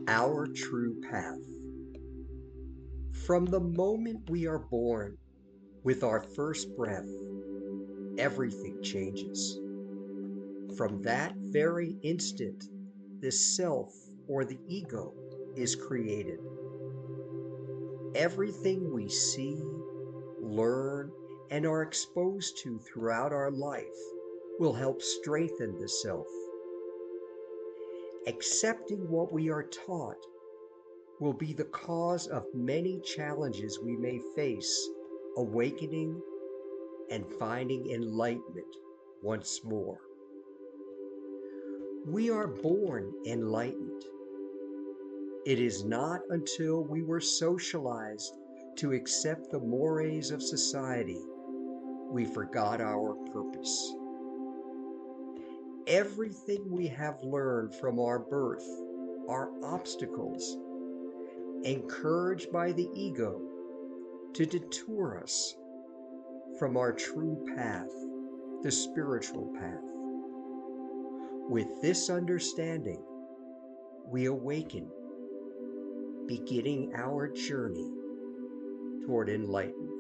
Our true path. From the moment we are born, with our first breath, everything changes. From that very instant, the self or the ego is created. Everything we see, learn, and are exposed to throughout our life will help strengthen the self. Accepting what we are taught will be the cause of many challenges we may face, awakening and finding enlightenment once more. We are born enlightened. It is not until we were socialized to accept the mores of society we forgot our purpose. Everything we have learned from our birth are obstacles encouraged by the ego to detour us from our true path, the spiritual path. With this understanding, we awaken, beginning our journey toward enlightenment.